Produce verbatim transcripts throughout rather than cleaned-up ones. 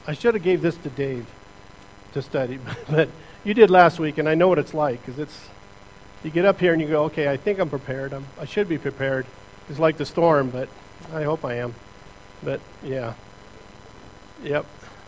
I should have gave this to Dave to study, but you did last week, and I know what it's like, because it's, you get up here and you go, okay, I think I'm prepared. I'm, I should be prepared. It's like the storm, but I hope I am. But, yeah. Yep.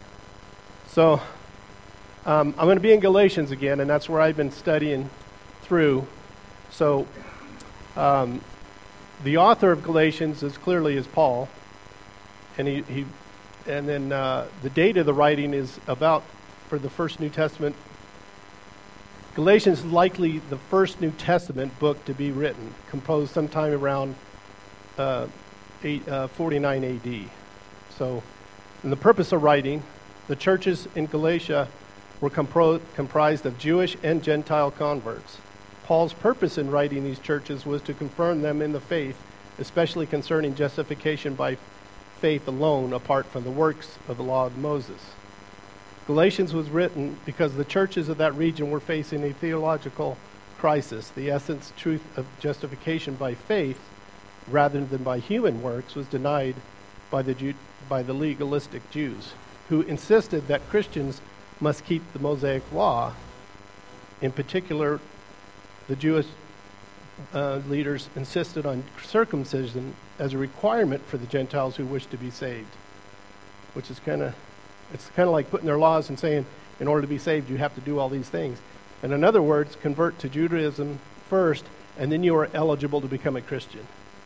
So, um, I'm going to be in Galatians again, and that's where I've been studying through. So, um, the author of Galatians is clearly is Paul, and he, he and then uh, the date of the writing is about for the first New Testament. Galatians is likely the first New Testament book to be written, composed sometime around uh, eight, uh, forty-nine A D. So, in the purpose of writing, the churches in Galatia were compro- comprised of Jewish and Gentile converts. Paul's purpose in writing these churches was to confirm them in the faith, especially concerning justification by faith alone, apart from the works of the law of Moses. Galatians was written because the churches of that region were facing a theological crisis. The essence truth of justification by faith, rather than by human works, was denied by the Jew, by the legalistic Jews, who insisted that Christians must keep the Mosaic law. In particular, the Jewish uh, leaders insisted on circumcision as a requirement for the Gentiles who wished to be saved, which is kind of it's kind of like putting their laws and saying, in order to be saved, you have to do all these things. And in other words, convert to Judaism first, and then you are eligible to become a Christian.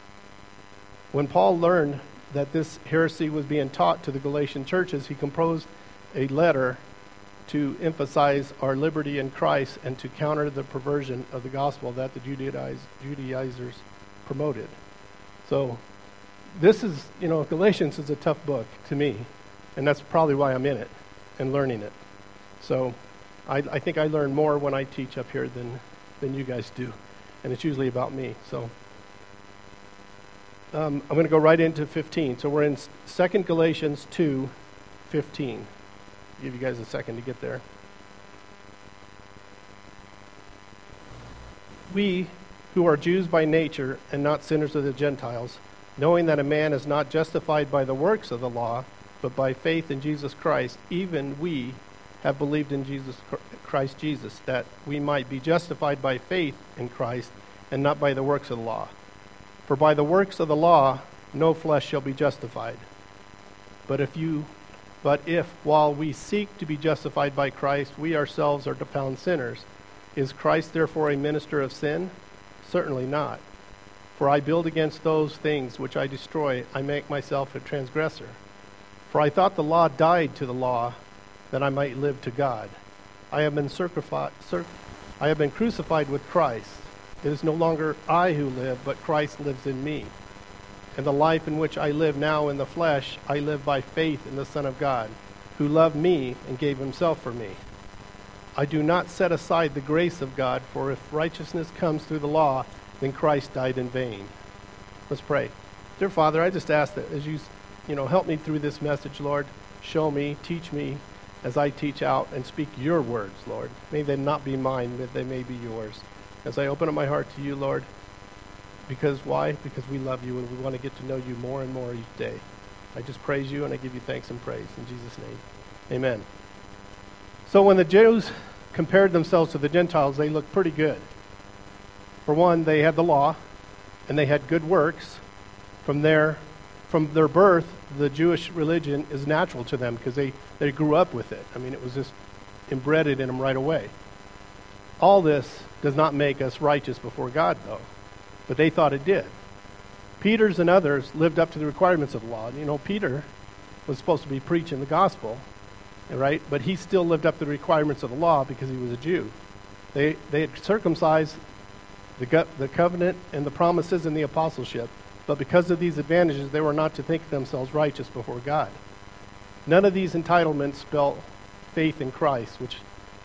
When Paul learned that this heresy was being taught to the Galatian churches, he composed a letter to emphasize our liberty in Christ and to counter the perversion of the gospel that the Judaiz- Judaizers promoted. So this is, you know, Galatians is a tough book to me, and that's probably why I'm in it and learning it. So I, I think I learn more when I teach up here than, than you guys do, and it's usually about me. So um, I'm going to go right into fifteen. So we're in Second Galatians two fifteen. Give you guys a second to get there. We, who are Jews by nature and not sinners of the Gentiles, knowing that a man is not justified by the works of the law, but by faith in Jesus Christ, even we have believed in Jesus Christ Jesus, that we might be justified by faith in Christ and not by the works of the law. For by the works of the law no flesh shall be justified. But if you But if, while we seek to be justified by Christ, we ourselves are found sinners, is Christ therefore a minister of sin? Certainly not. For I build against those things which I destroy, I make myself a transgressor. For I thought the law died to the law, that I might live to God. I have been circumcised, cir- I have been crucified with Christ. It is no longer I who live, but Christ lives in me. And the life in which I live now in the flesh, I live by faith in the Son of God, who loved me and gave himself for me. I do not set aside the grace of God, for if righteousness comes through the law, then Christ died in vain. Let's pray. Dear Father, I just ask that as you, you know, help me through this message, Lord. Show me, teach me as I teach out and speak your words, Lord. May they not be mine, but they may be yours. As I open up my heart to you, Lord, because why? Because we love you and we want to get to know you more and more each day. I just praise you and I give you thanks and praise. In Jesus' name, amen. So when the Jews compared themselves to the Gentiles, they looked pretty good. For one, they had the law and they had good works. From their, from their birth, the Jewish religion is natural to them because they, they grew up with it. I mean, it was just embedded in them right away. All this does not make us righteous before God, though. But they thought it did. Peter's and others lived up to the requirements of the law. You know, Peter was supposed to be preaching the gospel, right? But he still lived up to the requirements of the law because he was a Jew. They they had circumcised the, go- the covenant and the promises and the apostleship. But because of these advantages, they were not to think themselves righteous before God. None of these entitlements spell faith in Christ, which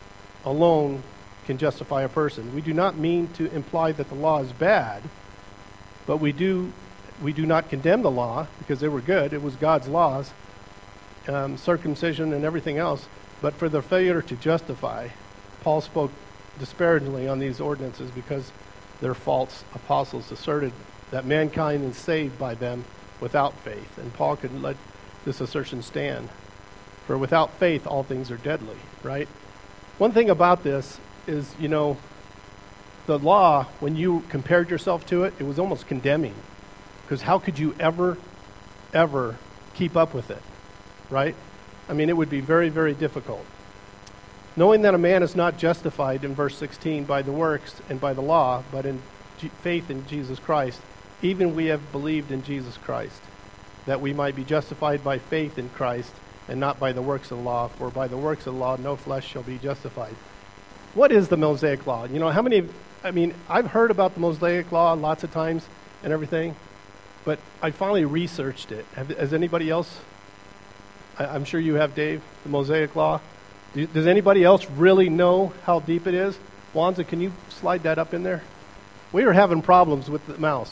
alone can justify a person. We do not mean to imply that the law is bad, but we do we do not condemn the law because they were good. It was God's laws, um, circumcision and everything else. But for the failure to justify, Paul spoke disparagingly on these ordinances because their false apostles asserted that mankind is saved by them without faith. And Paul could let this assertion stand. For without faith, all things are deadly, right? One thing about this is, you know, the law, when you compared yourself to it, it was almost condemning. Because how could you ever, ever keep up with it, right? I mean, it would be very, very difficult. Knowing that a man is not justified, in verse sixteen, by the works and by the law, but in G- faith in Jesus Christ, even we have believed in Jesus Christ, that we might be justified by faith in Christ, and not by the works of the law, for by the works of the law no flesh shall be justified. What is the Mosaic Law? You know, how many, I mean, I've heard about the Mosaic Law lots of times and everything, but I finally researched it. Have, has anybody else, I, I'm sure you have, Dave, the Mosaic Law. Do, does anybody else really know how deep it is? Wanza, can you slide that up in there? We were having problems with the mouse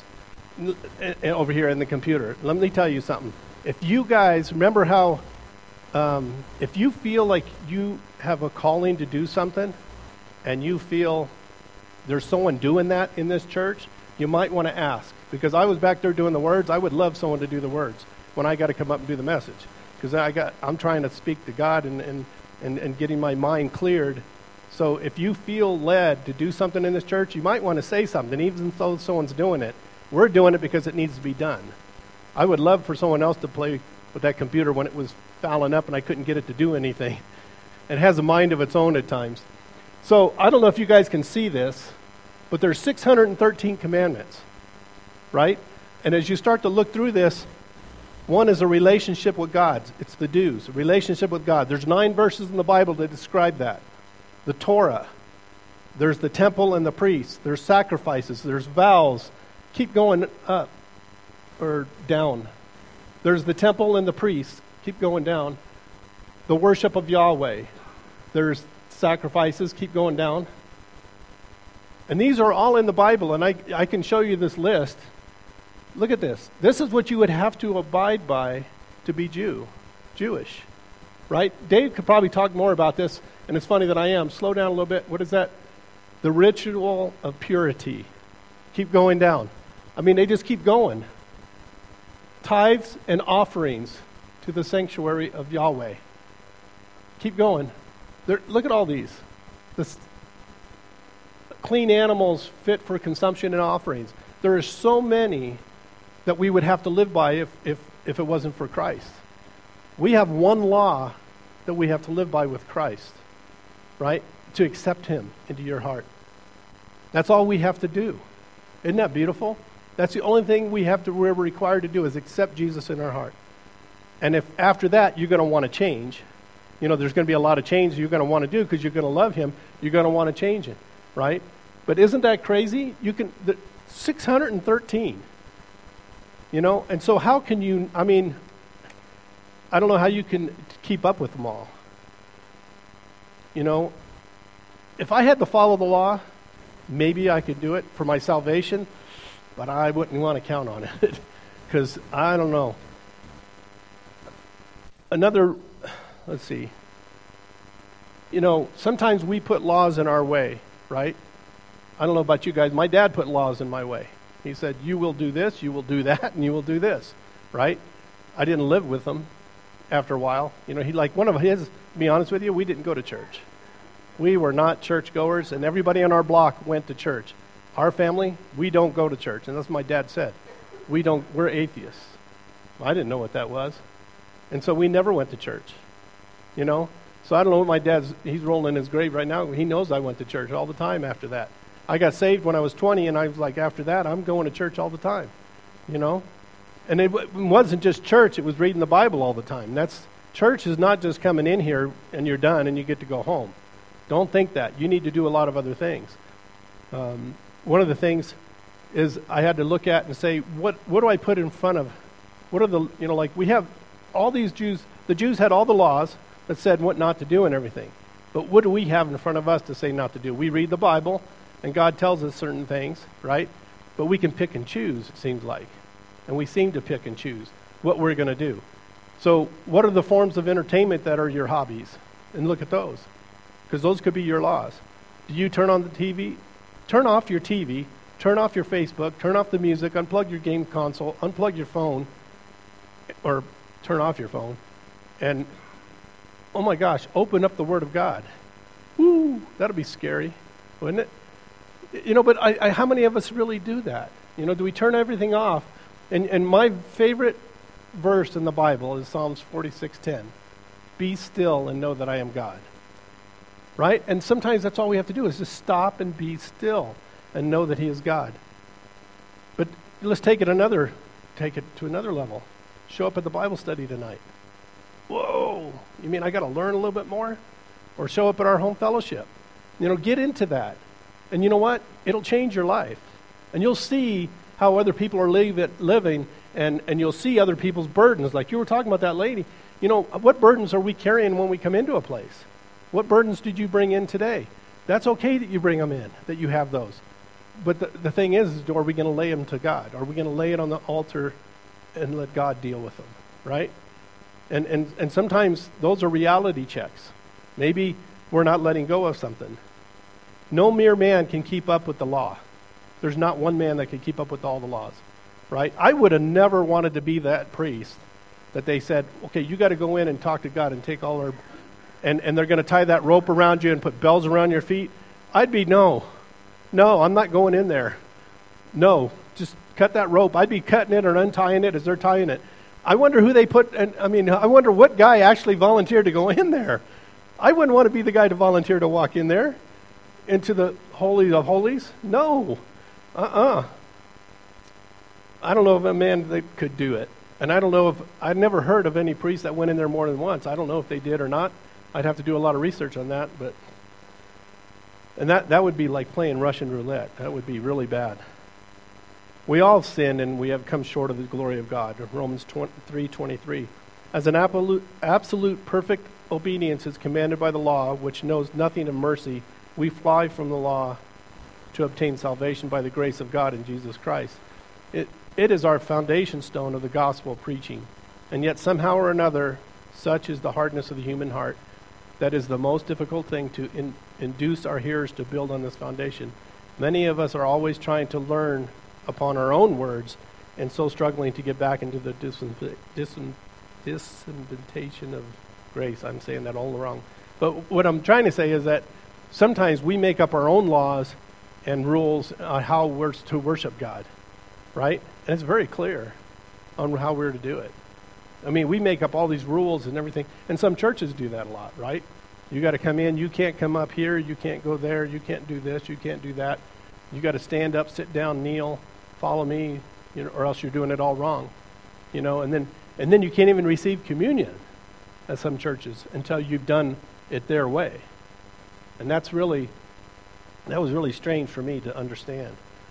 over here in the computer. Let me tell you something. If you guys, remember how Um, if you feel like you have a calling to do something and you feel there's someone doing that in this church, you might want to ask. Because I was back there doing the words. I would love someone to do the words when I got to come up and do the message. Because I got, I'm trying to speak to God and, and, and, and getting my mind cleared. So if you feel led to do something in this church, you might want to say something, even though someone's doing it. We're doing it because it needs to be done. I would love for someone else to play with that computer when it was fouling up and I couldn't get it to do anything. It has a mind of its own at times. So I don't know if you guys can see this, but there's six hundred thirteen commandments, right? And as you start to look through this, one is a relationship with God. It's the dues, a relationship with God. There's nine verses in the Bible that describe that. The Torah, there's the temple and the priests, there's sacrifices, there's vows. Keep going up or down. There's the temple and the priests. Keep going down. The worship of Yahweh. There's sacrifices. Keep going down. And these are all in the Bible, and I, I can show you this list. Look at this. This is what you would have to abide by to be Jew, Jewish, right? Dave could probably talk more about this, and it's funny that I am. Slow down a little bit. What is that? The ritual of purity. Keep going down. I mean, they just keep going. Tithes and offerings to the sanctuary of Yahweh. Keep going. There, look at all these. This, clean animals fit for consumption and offerings. There are so many that we would have to live by if, if, if it wasn't for Christ. We have one law that we have to live by with Christ, right? To accept Him into your heart. That's all we have to do. Isn't that beautiful? That's the only thing we have to, we're required to do is accept Jesus in our heart. And if after that you're going to want to change, you know, there's going to be a lot of change you're going to want to do because you're going to love Him. You're going to want to change it, right? But isn't that crazy? You can, the, six hundred thirteen, you know? And so how can you, I mean, I don't know how you can keep up with them all. You know, if I had to follow the law, maybe I could do it for my salvation, but I wouldn't want to count on it because I don't know. Another, let's see. You know, sometimes we put laws in our way, right? I don't know about you guys. My dad put laws in my way. He said, you will do this, you will do that, and you will do this, right? I didn't live with them after a while. You know, he like one of his, to be honest with you, we didn't go to church. We were not churchgoers, and everybody on our block went to church. Our family, we don't go to church, and that's what my dad said. We don't, we're atheists. I didn't know what that was. And so we never went to church, you know? So I don't know what my dad's, he's rolling in his grave right now. He knows I went to church all the time after that. I got saved when I was twenty, and I was like, after that, I'm going to church all the time, you know? And it w- wasn't just church, it was reading the Bible all the time. That's, church is not just coming in here and you're done and you get to go home. Don't think that. You need to do a lot of other things. Um, one of the things is I had to look at and say, what, what do I put in front of, what are the, you know, like we have all these Jews, the Jews had all the laws that said what not to do and everything. But what do we have in front of us to say not to do? We read the Bible, and God tells us certain things, right? But we can pick and choose, it seems like. And we seem to pick and choose what we're going to do. So what are the forms of entertainment that are your hobbies? And look at those, because those could be your laws. Do you turn on the T V? Turn off your T V, turn off your Facebook, turn off the music, unplug your game console, unplug your phone, or turn off your phone, and oh my gosh, open up the Word of God. Woo, that'll be scary, wouldn't it? You know, but I, I, how many of us really do that? You know, do we turn everything off? And, and my favorite verse in the Bible is Psalms forty-six ten. Be still and know that I am God. Right? And sometimes that's all we have to do is just stop and be still and know that He is God. But let's take it another, take it to another level. Show up at the Bible study tonight. Whoa! You mean I got to learn a little bit more? Or show up at our home fellowship. You know, get into that. And you know what? It'll change your life. And you'll see how other people are live it, living, and, and you'll see other people's burdens. Like you were talking about that lady. You know, what burdens are we carrying when we come into a place? What burdens did you bring in today? That's okay that you bring them in, that you have those. But the, the thing is, is, are we going to lay them to God? Are we going to lay it on the altar and let God deal with them, right? And, and, and sometimes those are reality checks. Maybe we're not letting go of something. No mere man can keep up with the law. There's not one man that can keep up with all the laws, right? I would have never wanted to be that priest that they said, okay, you got to go in and talk to God and take all our, and, and they're going to tie that rope around you and put bells around your feet. I'd be, no, no, I'm not going in there. No, just cut that rope. I'd be cutting it or untying it as they're tying it. I wonder who they put, and I mean, I wonder what guy actually volunteered to go in there. I wouldn't want to be the guy to volunteer to walk in there into the Holy of Holies. No. Uh-uh. I don't know of a man that could do it. And I don't know if, I've never heard of any priest that went in there more than once. I don't know if they did or not. I'd have to do a lot of research on that. But And that, that would be like playing Russian roulette. That would be really bad. We all sin and we have come short of the glory of God. Romans three twenty-three. As an absolute, absolute perfect obedience is commanded by the law, which knows nothing of mercy, we fly from the law to obtain salvation by the grace of God in Jesus Christ. It, it is our foundation stone of the gospel preaching. And yet somehow or another, such is the hardness of the human heart, that is the most difficult thing to in, induce our hearers to build on this foundation. Many of us are always trying to learn upon our own words and so struggling to get back into the disinvitation of grace. I'm saying that all wrong. But what I'm trying to say is that sometimes we make up our own laws and rules on how we're to worship God, right? And it's very clear on how we're to do it. I mean, we make up all these rules and everything, and some churches do that a lot, right? You got to come in, you can't come up here, you can't go there, you can't do this, you can't do that. You got to stand up, sit down, kneel, follow me, you know, or else you're doing it all wrong, you know. And then and then you can't even receive communion at some churches until you've done it their way, and that's really that was really strange for me to understand.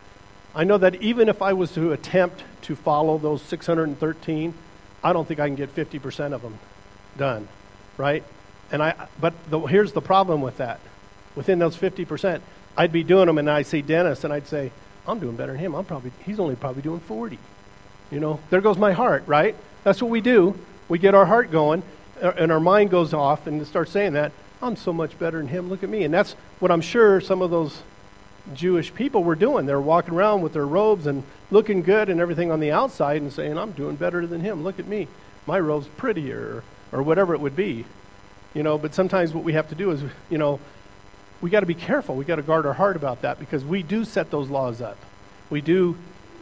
I know that even if I was to attempt to follow those six hundred thirteen, I don't think I can get fifty percent of them done, right? And I, but the, here's the problem with that. Within those fifty percent, I'd be doing them, and I'd see Dennis, and I'd say, I'm doing better than him. I'm probably, he's only probably doing forty. You know, there goes my heart, right? That's what we do. We get our heart going, and our mind goes off, and starts saying that, I'm so much better than him. Look at me. And that's what I'm sure some of those Jewish people were doing. They're walking around with their robes and looking good and everything on the outside and saying, I'm doing better than him. Look at me. My robe's prettier, or, or whatever it would be. You know, but sometimes what we have to do is, you know, we got to be careful. We got to guard our heart about that, because we do set those laws up. We do,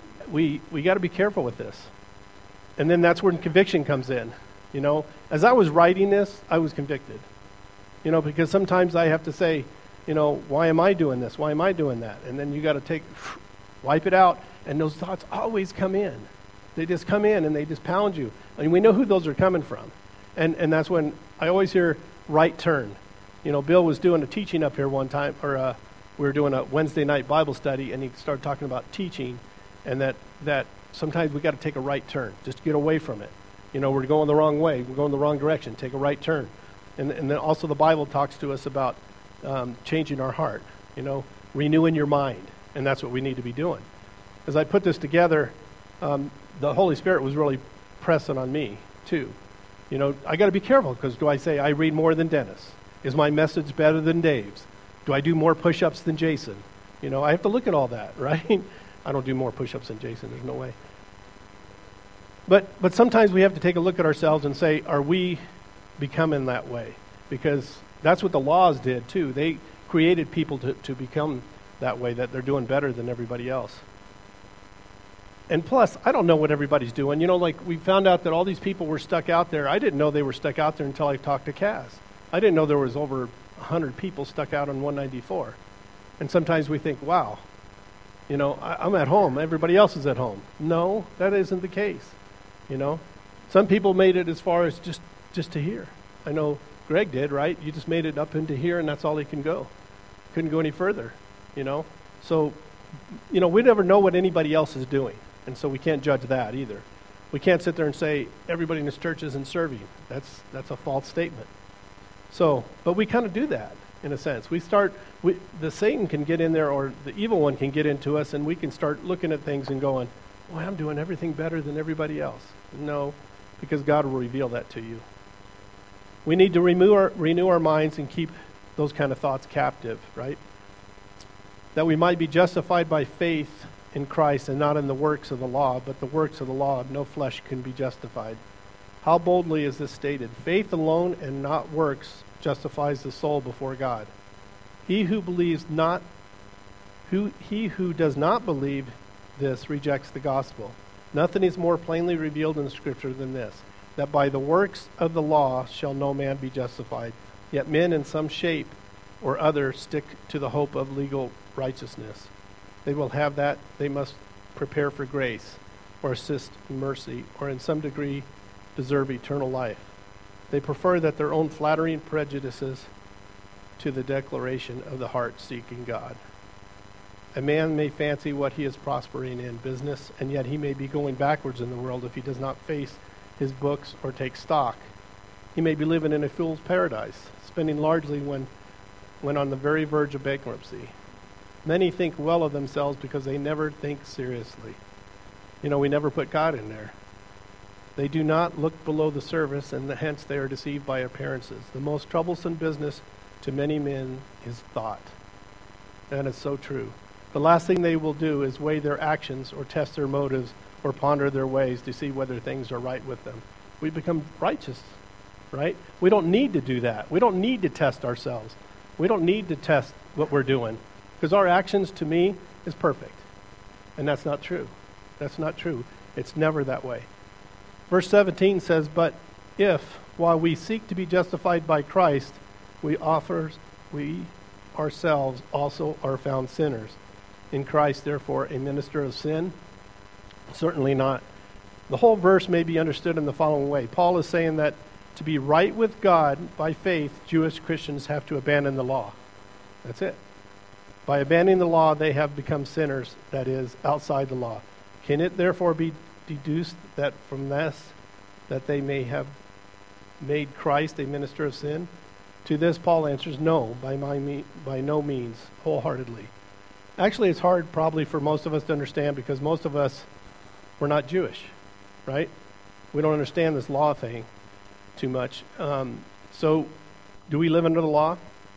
we we got to be careful with this. And then that's when conviction comes in. You know, as I was writing this, I was convicted. You know, because sometimes I have to say, you know, why am I doing this? Why am I doing that? And then you got to take, wipe it out. And those thoughts always come in. They just come in and they just pound you. And we know who those are coming from. And and that's when I always hear right turn. You know, Bill was doing a teaching up here one time, or uh, we were doing a Wednesday night Bible study, and he started talking about teaching, and that, that sometimes we got to take a right turn, just to get away from it. You know, we're going the wrong way, we're going the wrong direction, take a right turn. And, and then also the Bible talks to us about um, changing our heart, you know, renewing your mind, and that's what we need to be doing. As I put this together, um, the Holy Spirit was really pressing on me, too. You know, I got to be careful, because do I say I read more than Dennis? Is my message better than Dave's? Do I do more push-ups than Jason? You know, I have to look at all that, right? I don't do more push-ups than Jason. There's no way. But but sometimes we have to take a look at ourselves and say, are we becoming that way? because that's what the laws did too. They created people to, to become that way, that they're doing better than everybody else. And plus, I don't know what everybody's doing. You know, like we found out that all these people were stuck out there. I didn't know they were stuck out there until I talked to Kaz. I didn't know there was over one hundred people stuck out on one ninety-four. And sometimes we think, wow, you know, I, I'm at home. Everybody else is at home. No, that isn't the case. You know, some people made it as far as just, just to here. I know Greg did, right? You just made it up into here, and that's all he can go. Couldn't go any further, you know. So, you know, we never know what anybody else is doing, and so we can't judge that either. We can't sit there and say everybody in this church isn't serving. That's that's a false statement. So, but we kind of do that in a sense. We start, we, the Satan can get in there, or the evil one can get into us, and we can start looking at things and going, boy, I'm doing everything better than everybody else. No, because God will reveal that to you. We need to renew our, renew our minds and keep those kind of thoughts captive, right? That we might be justified by faith in Christ and not in the works of the law, but the works of the law, no flesh can be justified. How boldly is this stated? Faith alone and not works justifies the soul before God. He who believes not, who he who does not believe this rejects the gospel. Nothing is more plainly revealed in the Scripture than this, that by the works of the law shall no man be justified. Yet men in some shape or other stick to the hope of legal righteousness. They will have that. They must prepare for grace, or assist in mercy, or in some degree deserve eternal life. They prefer that their own flattering prejudices to the declaration of the heart seeking God. A man may fancy what he is prospering in business, and yet he may be going backwards in the world if he does not face his books or take stock. He may be living in a fool's paradise, spending largely when, when on the very verge of bankruptcy. Many think well of themselves because they never think seriously. You know, we never put God in there. They do not look below the surface, and hence they are deceived by appearances. The most troublesome business to many men is thought. That is so true. The last thing they will do is weigh their actions or test their motives or ponder their ways to see whether things are right with them. We become righteous, right? We don't need to do that. We don't need to test ourselves. We don't need to test what we're doing, because our actions, to me, is perfect. And that's not true. That's not true. It's never that way. Verse seventeen says, but if, while we seek to be justified by Christ, we offer, we ourselves also are found sinners. In Christ, therefore, a minister of sin? Certainly not. The whole verse may be understood in the following way. Paul is saying that to be right with God by faith, Jewish Christians have to abandon the law. That's it. By abandoning the law, they have become sinners, that is, outside the law. Can it therefore be deduced that from this, that they may have made Christ a minister of sin? To this, Paul answers, no, by, my me- by no means, wholeheartedly. Actually, it's hard probably for most of us to understand, because most of us, we're not Jewish, right? We don't understand this law thing too much. Um, so, do we live under the law?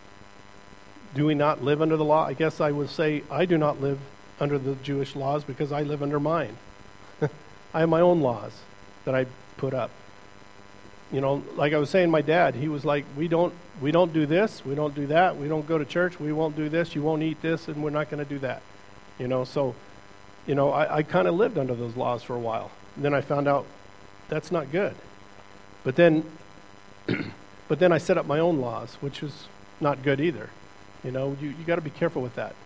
Do we not live under the law? I guess I would say I do not live under the Jewish laws because I live under mine. I have my own laws that I put up. You know, like I was saying, my dad, he was like, we don't we don't do this, we don't do that, we don't go to church, we won't do this, you won't eat this, and we're not going to do that. You know, so, you know, I, I kind of lived under those laws for a while. And then I found out that's not good. But then, but then I set up my own laws, which was not good either. You know, you, you got to be careful with that.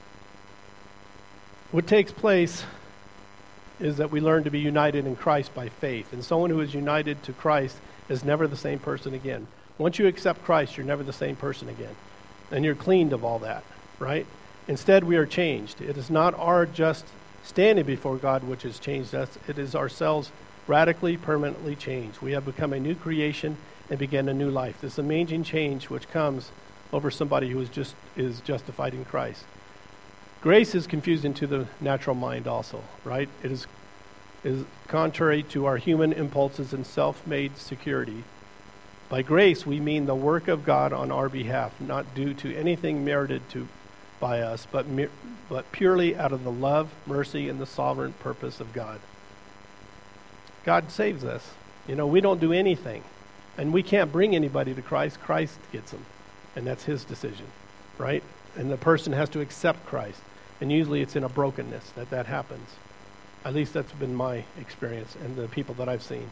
What takes place is that we learn to be united in Christ by faith. And someone who is united to Christ is never the same person again. Once you accept Christ, you're never the same person again. And you're cleaned of all that, right? Instead, we are changed. It is not our just standing before God which has changed us. It is ourselves radically, permanently changed. We have become a new creation and begin a new life. This amazing change which comes over somebody who is just is justified in Christ. Grace is confusing to the natural mind also, right? It is is contrary to our human impulses and self-made security. By grace, we mean the work of God on our behalf, not due to anything merited to by us, but mer- but purely out of the love, mercy, and the sovereign purpose of God. God saves us. You know, we don't do anything. And we can't bring anybody to Christ. Christ gets them. And that's his decision, right? And the person has to accept Christ. And usually it's in a brokenness that that happens. At least that's been my experience and the people that I've seen.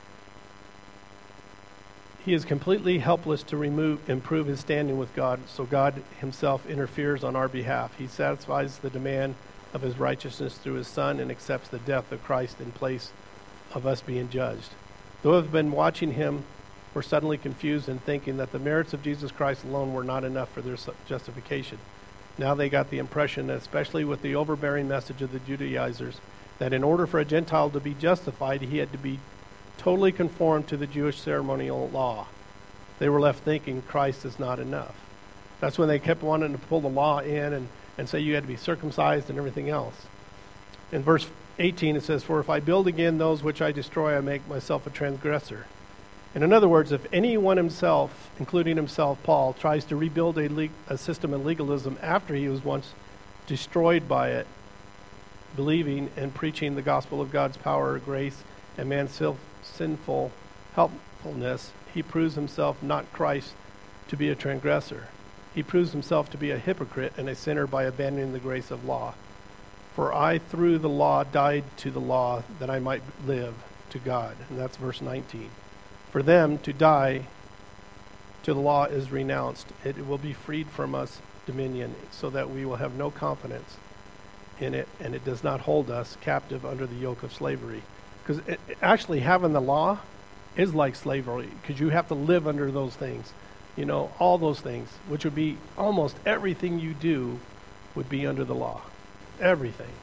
He is completely helpless to remove, improve his standing with God, so God himself interferes on our behalf. He satisfies the demand of his righteousness through his Son and accepts the death of Christ in place of us being judged. Those who have been watching him were suddenly confused and thinking that the merits of Jesus Christ alone were not enough for their justification. Now they got the impression, especially with the overbearing message of the Judaizers, that in order for a Gentile to be justified, he had to be totally conformed to the Jewish ceremonial law. They were left thinking Christ is not enough. That's when they kept wanting to pull the law in and, and say you had to be circumcised and everything else. In verse eighteen it says, "For if I build again those which I destroy, I make myself a transgressor." And in other words, if anyone himself, including himself, Paul, tries to rebuild a, leg- a system of legalism after he was once destroyed by it, believing and preaching the gospel of God's power, grace, and man's self sinful helpfulness, he proves himself not Christ to be a transgressor. He proves himself to be a hypocrite and a sinner by abandoning the grace of law. For I through the law died to the law that I might live to God. And that's verse nineteen. For them to die to the law is renounced. It will be freed from us dominion, so that we will have no confidence in it, and it does not hold us captive under the yoke of slavery. Because actually having the law is like slavery, because you have to live under those things. You know, all those things, which would be almost everything you do would be under the law. Everything.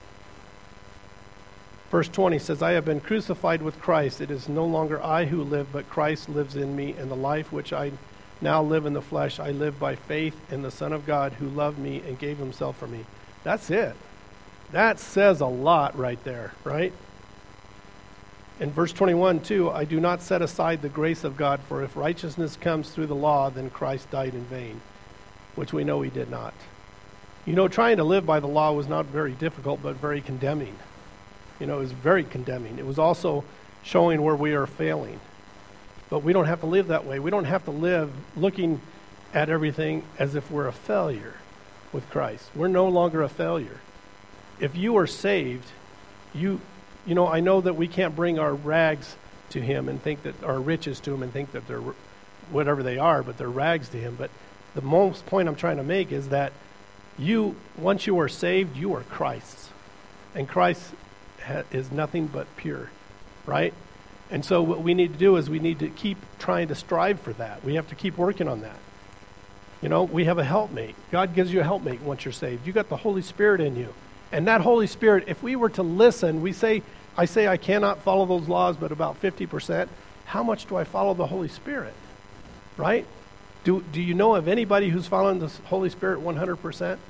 Verse twenty says, "I have been crucified with Christ. It is no longer I who live, but Christ lives in me. And the life which I now live in the flesh, I live by faith in the Son of God who loved me and gave himself for me." That's it. That says a lot right there, right? In verse twenty-one, too, "I do not set aside the grace of God, for if righteousness comes through the law, then Christ died in vain," which we know he did not. You know, trying to live by the law was not very difficult, but very condemning. You know, it was very condemning. It was also showing where we are failing. But we don't have to live that way. We don't have to live looking at everything as if we're a failure with Christ. We're no longer a failure. If you are saved, you you know, I know that we can't bring our rags to him and think that our riches to him and think that they're whatever they are, but they're rags to him. But the most point I'm trying to make is that you, once you are saved, you are Christ's. And Christ ha- is nothing but pure, right? And so what we need to do is we need to keep trying to strive for that. We have to keep working on that. You know, we have a helpmate. God gives you a helpmate once you're saved. You got the Holy Spirit in you. And that Holy Spirit, if we were to listen, we say, I say I cannot follow those laws, but about fifty percent. How much do I follow the Holy Spirit? Right? Do, do you know of anybody who's following the Holy Spirit one hundred percent?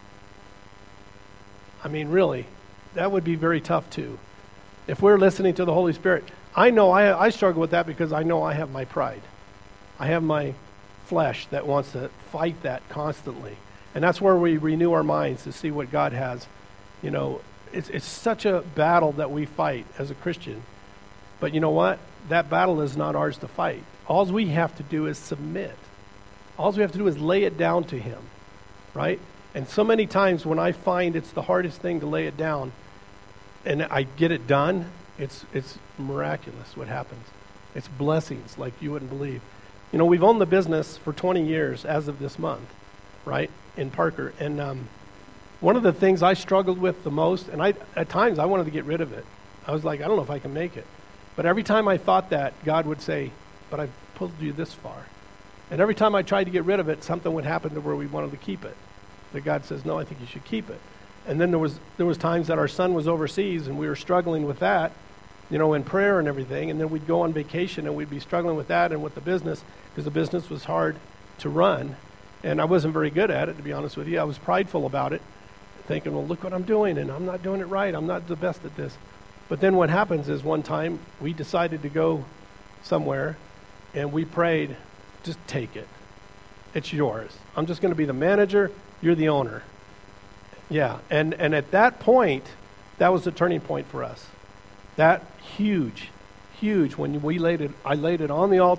I mean, really, that would be very tough too. If we're listening to the Holy Spirit, I know I, I struggle with that because I know I have my pride. I have my flesh that wants to fight that constantly. And that's where we renew our minds to see what God has. You know, it's it's such a battle that we fight as a Christian. But you know what? That battle is not ours to fight. All we have to do is submit. All we have to do is lay it down to him, right? And so many times when I find it's the hardest thing to lay it down and I get it done, it's it's miraculous what happens. It's blessings like you wouldn't believe. You know, we've owned the business for twenty years as of this month, right, in Parker. And um, one of the things I struggled with the most, and I at times I wanted to get rid of it. I was like, I don't know if I can make it. But every time I thought that, God would say, but I've pulled you this far. And every time I tried to get rid of it, something would happen to where we wanted to keep it. But God says, no, I think you should keep it. And then there was there was times that our son was overseas and we were struggling with that, you know, in prayer and everything. And then we'd go on vacation and we'd be struggling with that and with the business because the business was hard to run. And I wasn't very good at it, to be honest with you. I was prideful about it, thinking, well, look what I'm doing, and I'm not doing it right. I'm not the best at this. But then what happens is one time we decided to go somewhere, and we prayed, just take it. It's yours. I'm just going to be the manager. You're the owner. Yeah, and, and at that point, that was the turning point for us. That huge, huge, when we laid it, I laid it on the altar,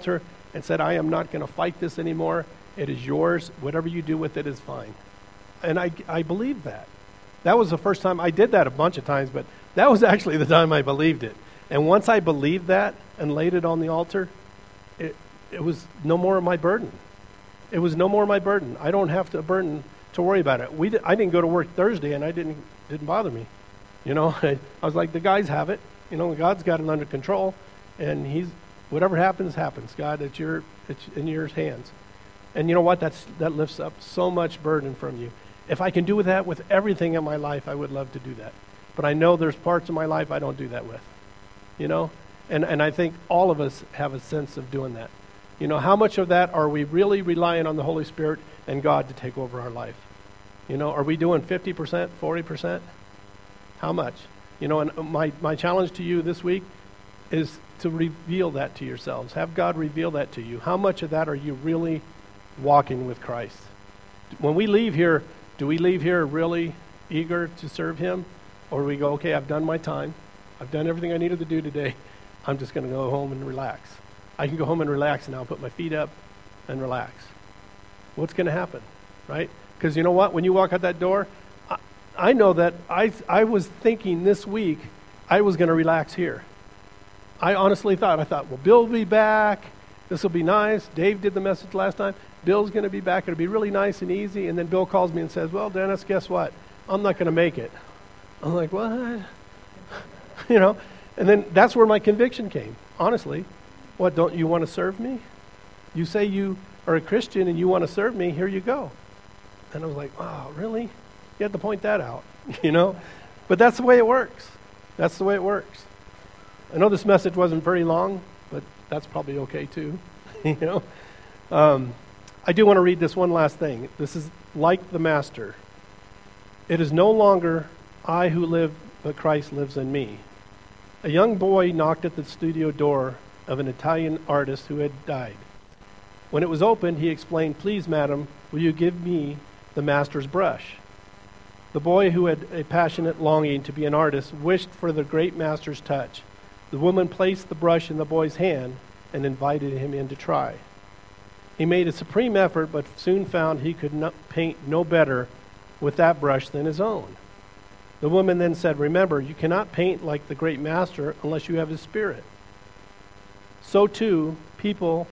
and said, I am not going to fight this anymore. It is yours. Whatever you do with it is fine. And I, I believed that. That was the first time. I did that a bunch of times, but that was actually the time I believed it. And once I believed that and laid it on the altar, it, it was no more of my burden. It was no more of my burden. I don't have to burden to worry about it. We did, I didn't go to work Thursday, and I didn't didn't bother me. You know, I, I was like, the guys have it. You know, God's got it under control, and He's whatever happens, happens. God, it's your it's in your hands. And you know what? That's that lifts up so much burden from you. If I can do that with everything in my life, I would love to do that. But I know there's parts of my life I don't do that with. You know, and and I think all of us have a sense of doing that. You know, how much of that are we really relying on the Holy Spirit and God to take over our life? You know, are we doing fifty percent, forty percent? How much? You know, and my, my challenge to you this week is to reveal that to yourselves. Have God reveal that to you. How much of that are you really walking with Christ? When we leave here, do we leave here really eager to serve Him? Or do we go, okay, I've done my time. I've done everything I needed to do today. I'm just going to go home and relax. I can go home and relax now, put my feet up and relax. What's going to happen, right? Because you know what? When you walk out that door, I, I know that I I was thinking this week I was going to relax here. I honestly thought, I thought, well, Bill will be back. This will be nice. Dave did the message last time. Bill's going to be back. It'll be really nice and easy. And then Bill calls me and says, well, Dennis, guess what? I'm not going to make it. I'm like, what? You know? And then that's where my conviction came, honestly. What, don't you want to serve me? You say you are a Christian and you want to serve me, here you go. And I was like, wow, really? You had to point that out, you know? But that's the way it works. That's the way it works. I know this message wasn't very long, but that's probably okay too, you know? Um, I do want to read this one last thing. This is like the Master. It is no longer I who live, but Christ lives in me. A young boy knocked at the studio door of an Italian artist who had died. When it was opened, he explained, please, madam, will you give me the master's brush? The boy, who had a passionate longing to be an artist, wished for the great master's touch. The woman placed the brush in the boy's hand and invited him in to try. He made a supreme effort, but soon found he could not paint no better with that brush than his own. The woman then said, remember, you cannot paint like the great master unless you have his spirit. So too, people